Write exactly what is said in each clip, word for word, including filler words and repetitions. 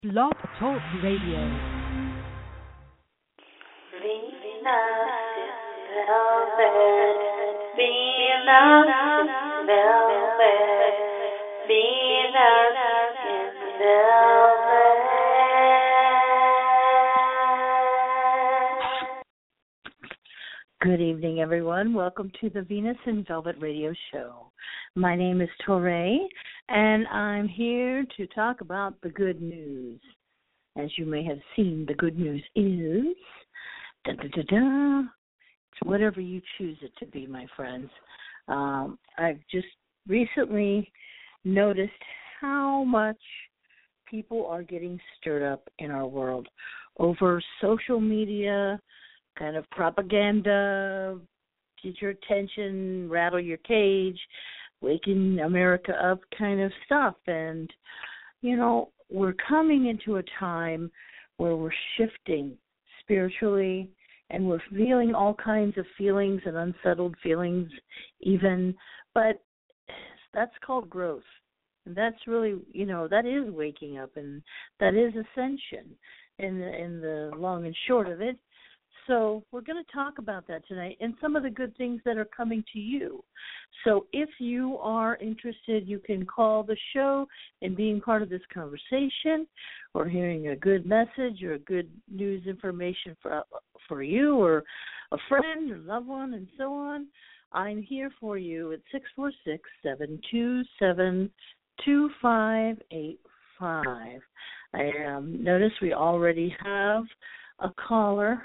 Blog Talk Radio. Venus in velvet, Venus in velvet, Venus in velvet. Good evening, everyone. Welcome to the Venus in Velvet radio show. My name is Torre, and I'm here to talk about the good news. As you may have seen, the good news is da da da da. It's whatever you choose it to be, my friends. Um, I've just recently noticed how much people are getting stirred up in our world over social media, kind of propaganda, get your attention, rattle your cage, waking America up kind of stuff. And, you know, we're coming into a time where we're shifting spiritually, and we're feeling all kinds of feelings and unsettled feelings even, but that's called growth. And that's really, you know, that is waking up, and that is ascension in the, in the long and short of it. So we're going to talk about that tonight and some of the good things that are coming to you. So if you are interested, you can call the show and being part of this conversation, or hearing a good message or good news information for for you or a friend or loved one and so on. I'm here for you at six four six, seven two seven, two five eight five. I um, notice we already have a caller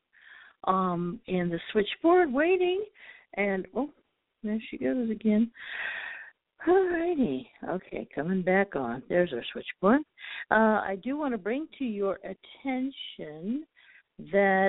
Um, in the switchboard waiting, and oh, there she goes again. All righty, okay, coming back on. There's our switchboard. Uh, I do want to bring to your attention that,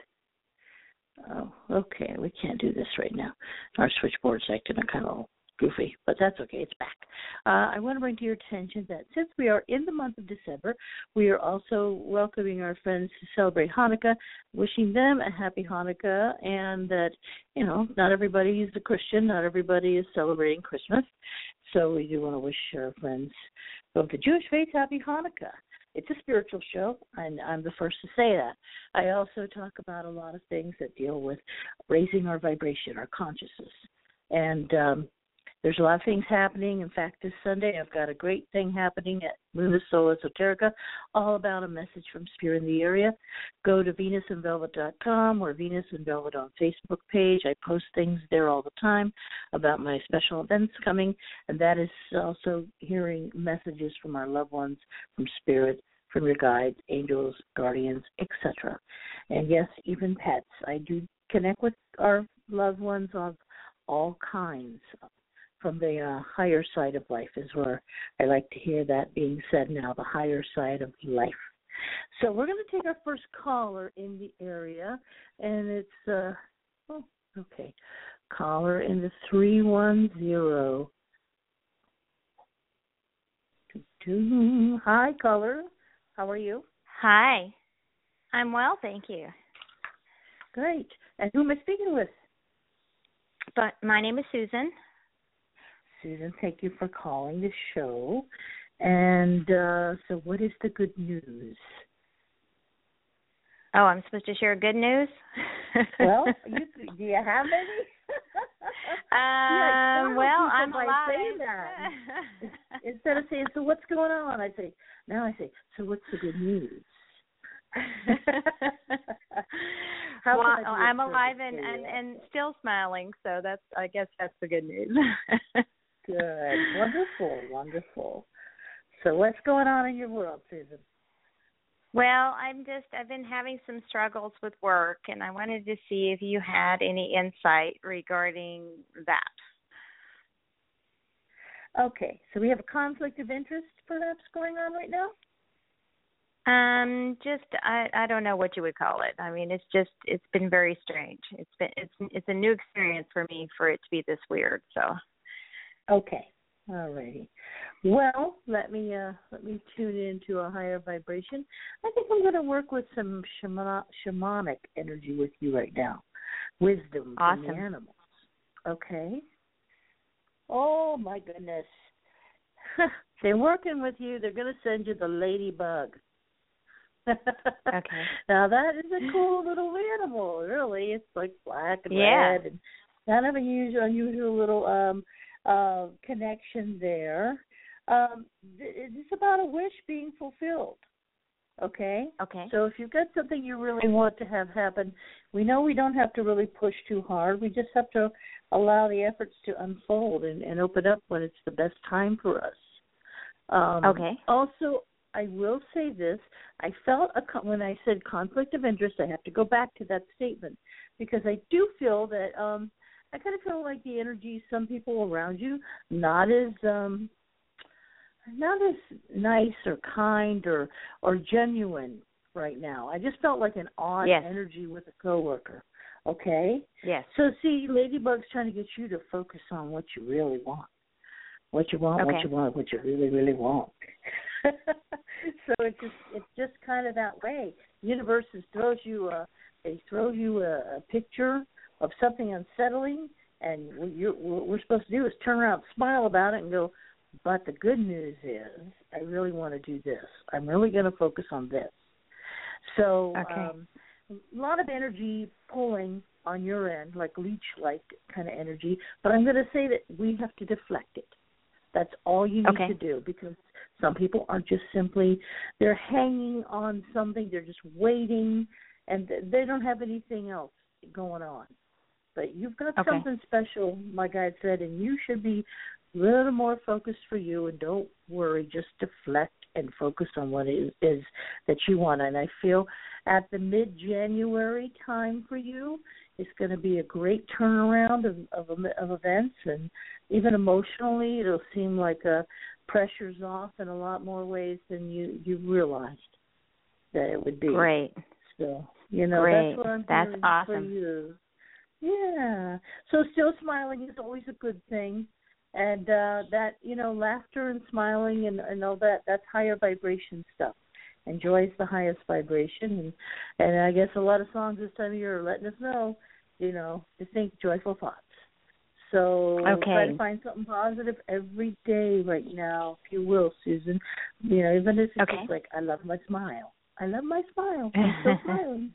oh, okay, we can't do this right now. Our switchboard's acting a kind of goofy, but that's okay, it's back. Uh, I want to bring to your attention that since we are in the month of December, we are also welcoming our friends to celebrate Hanukkah, wishing them a happy Hanukkah, and that, you know, not everybody is a Christian, not everybody is celebrating Christmas, so we do want to wish our friends of the Jewish faith happy Hanukkah. It's a spiritual show, and I'm the first to say that. I also talk about a lot of things that deal with raising our vibration, our consciousness, and um, there's a lot of things happening. In fact, this Sunday I've got a great thing happening at Luna Soul Esoterica, all about a message from Spirit in the area. Go to venus in velvet dot com or Venus in Velvet on Facebook page. I post things there all the time about my special events coming, and that is also hearing messages from our loved ones, from Spirit, from your guides, angels, guardians, et cetera. And yes, even pets. I do connect with our loved ones of all kinds. From the uh, higher side of life is where I like to hear that being said now, the higher side of life. So we're going to take our first caller in the area, and it's, uh, oh, okay, caller in the three one zero. Hi, caller. How are you? Hi. I'm well, thank you. Great. And who am I speaking with? But my name is Susan. Susan, thank you for calling the show. And uh, so what is the good news? Oh, I'm supposed to share good news? Well, you, do you have any? um, well, I'm alive. Say that. Instead of saying, so what's going on, I say, now I say, so what's the good news? Well, I'm alive and, and, and still smiling, so that's I guess that's the good news. Good. Wonderful, wonderful. So what's going on in your world, Susan? Well, I'm just, I've been having some struggles with work, and I wanted to see if you had any insight regarding that. Okay. So we have a conflict of interest perhaps going on right now? Um, just, I, I don't know what you would call it. I mean, it's just, it's been very strange. It's been, it's, it's a new experience for me for it to be this weird, so. Okay, all righty. Well, let me uh, let me tune into a higher vibration. I think I'm going to work with some shaman- shamanic energy with you right now. Wisdom awesome. from the animals. Okay. Oh my goodness. they're working with you. They're going to send you the ladybug. Okay. Now that is a cool little animal. Really, it's like black and yeah. red, and kind of a usual, unusual little um, uh, connection there. Um, it's about a wish being fulfilled. Okay? Okay. So if you've got something you really want to have happen, we know we don't have to really push too hard. We just have to allow the efforts to unfold and, and open up when it's the best time for us. Um, okay. Also, I will say this. I felt, a, when I said conflict of interest, I have to go back to that statement because I do feel that um, I kind of feel like the energy, some people around you, not as... Um, not as nice or kind or or genuine right now. I just felt like an odd yes. energy with a coworker. Okay? Yes. So see, Ladybug's trying to get you to focus on what you really want. What you want, okay. what you want, what you really, really want. So it's just it's just kind of that way. The universe just throws you a they throw you a, a picture of something unsettling, and what, you're, what we're supposed to do is turn around, smile about it, and go, but the good news is, I really want to do this. I'm really going to focus on this. So okay. um, a lot of energy pulling on your end, like leech-like kind of energy. But I'm going to say that we have to deflect it. That's all you need okay. to do, because some people are just simply, they're hanging on something. They're just waiting, and they don't have anything else going on. But you've got okay. something special, like I said, and you should be a little more focused for you, and don't worry, just deflect and focus on what it is that you want. And I feel at the mid-January time for you, it's going to be a great turnaround of, of, of events, and even emotionally, it'll seem like a pressure's off in a lot more ways than you, you realized that it would be. Great. So, you know, Great. that's what I'm that's hearing awesome. for you. Yeah. So still smiling is always a good thing. And uh, that, you know, laughter and smiling and, and all that, that's higher vibration stuff. And joy is the highest vibration. And, and I guess a lot of songs this time of year are letting us know, you know, to think joyful thoughts. So okay. try to find something positive every day right now, if you will, Susan. You know, even if it's okay. just like, I love my smile. I love my smile. I'm still smiling.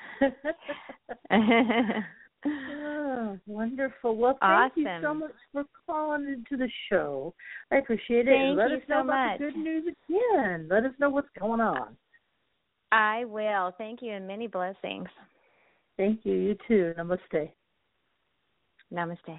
Oh, wonderful. Well, thank awesome. you so much for calling into the show. I appreciate it. Thank Let you us know so about much. the good news again. Let us know what's going on. I will. Thank you, and many blessings. Thank you. You too. Namaste. Namaste.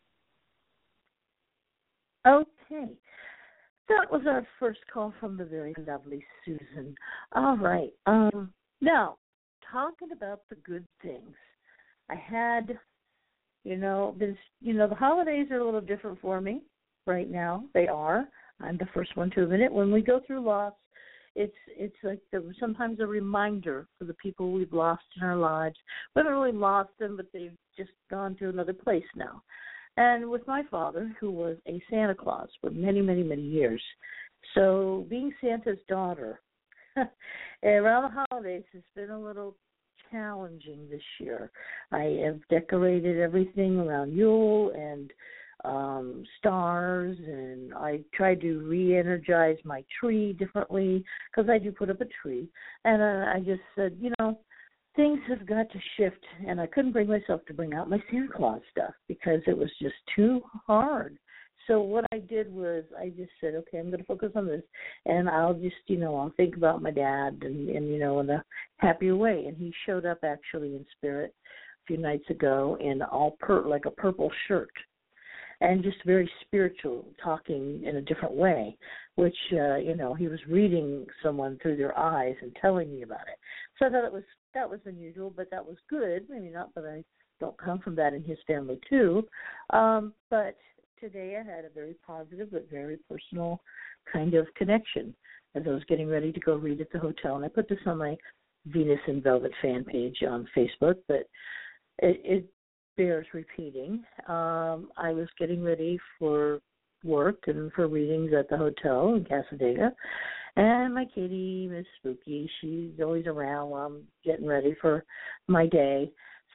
Okay. That was our first call from the very lovely Susan. All right. Um, now, talking about the good things. I had, you know, been, you know, the holidays are a little different for me right now. They are. I'm the first one to admit it. When we go through loss, it's it's like the, sometimes a reminder for the people we've lost in our lives. We haven't really lost them, but they've just gone to another place now. And with my father, who was a Santa Claus for many, many, many years, so being Santa's daughter around the holidays has been a little challenging this year. I have decorated everything around Yule and um, stars, and I tried to re-energize my tree differently because I do put up a tree. And uh, I just said, you know, things have got to shift, and I couldn't bring myself to bring out my Santa Claus stuff because it was just too hard. So what I did was I just said, okay, I'm going to focus on this, and I'll just, you know, I'll think about my dad and, and, you know, in a happier way. And he showed up actually in spirit a few nights ago in all per like a purple shirt, and just very spiritual, talking in a different way, which, uh, you know, he was reading someone through their eyes and telling me about it. So I thought it was, that was unusual, but that was good. I mean, not that I don't come from that in his family too, um, but today I had a very positive but very personal kind of connection as I was getting ready to go read at the hotel. And I put this on my Venus in Velvet fan page on Facebook, but it, it bears repeating. Um, I was getting ready for work and for readings at the hotel in Casadega. And my kitty, Miss Spooky, she's always around while I'm getting ready for my day.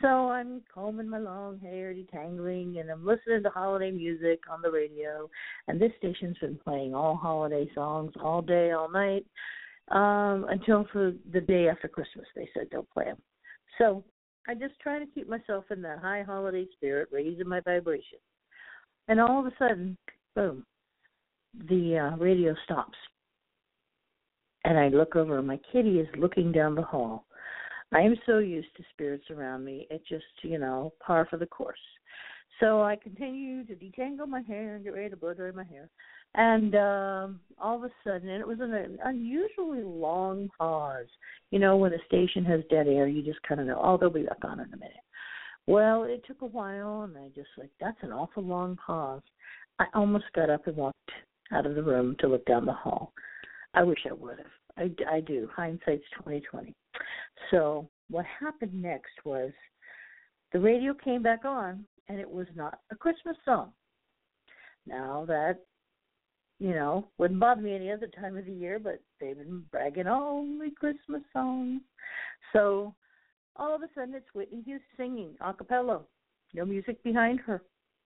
So I'm combing my long hair, detangling, and I'm listening to holiday music on the radio. And this station's been playing all holiday songs all day, all night, um, until for the day after Christmas. They said they'll play them. So I just try to keep myself in that high holiday spirit, raising my vibration. And all of a sudden, boom, the uh, radio stops. And I look over, and my kitty is looking down the hall. I am so used to spirits around me, it just, you know, par for the course. So I continue to detangle my hair and get ready to blow dry my hair. And um, all of a sudden, and it was an unusually long pause. You know, when a station has dead air, you just kind of know, oh, they'll be back on in a minute. Well, it took a while, and I just like, that's an awful long pause. I almost got up and walked out of the room to look down the hall. I wish I would have. I, I do. Hindsight's twenty twenty. So what happened next was the radio came back on, and it was not a Christmas song. Now that, you know, wouldn't bother me any other time of the year, but they've been bragging only Christmas songs. So all of a sudden it's Whitney Houston singing a cappella, no music behind her.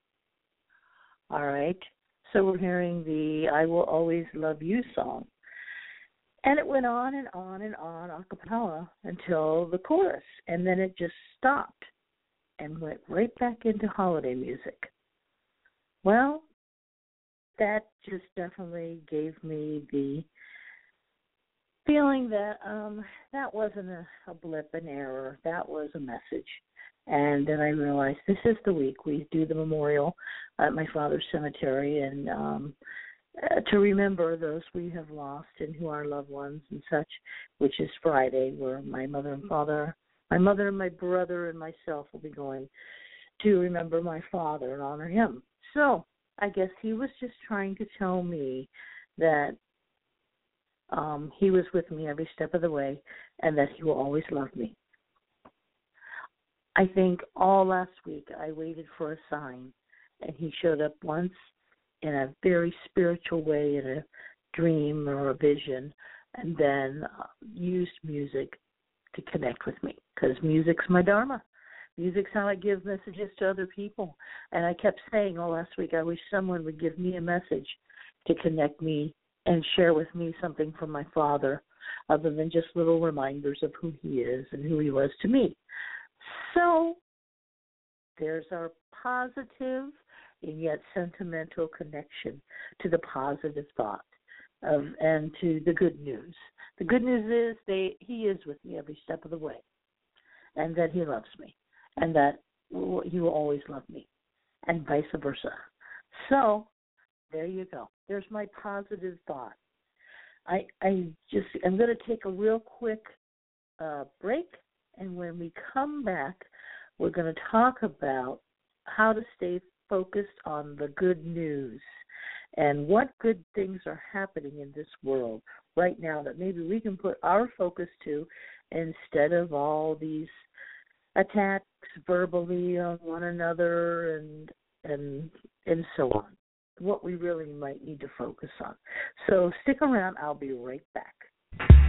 All right. So we're hearing the I Will Always Love You song. And it went on and on and on a cappella until the chorus. And then it just stopped and went right back into holiday music. Well, that just definitely gave me the feeling that um, that wasn't a, a blip, an error. That was a message. And then I realized this is the week we do the memorial at my father's cemetery, and um, uh, to remember those we have lost and who are loved ones and such, which is Friday, where my mother and father, my mother and my brother and myself will be going to remember my father and honor him. So I guess he was just trying to tell me that um, he was with me every step of the way and that he will always love me. I think all last week I waited for a sign, and he showed up once in a very spiritual way, in a dream or a vision, and then uh, used music to connect with me, because music's my dharma. Music's how I give messages to other people. And I kept saying all last week, I wish someone would give me a message to connect me and share with me something from my father, other than just little reminders of who he is and who he was to me. So there's our positive and yet sentimental connection to the positive thought of, and to the good news. The good news is they he is with me every step of the way, and that he loves me, and that he will always love me, and vice versa. So there you go. There's my positive thought. I I just I'm going to take a real quick uh, break, and when we come back, we're going to talk about how to stay focused on the good news and what good things are happening in this world right now that maybe we can put our focus to, instead of all these attacks verbally on one another and and and so on. What we really might need to focus on. So stick around. I'll be right back.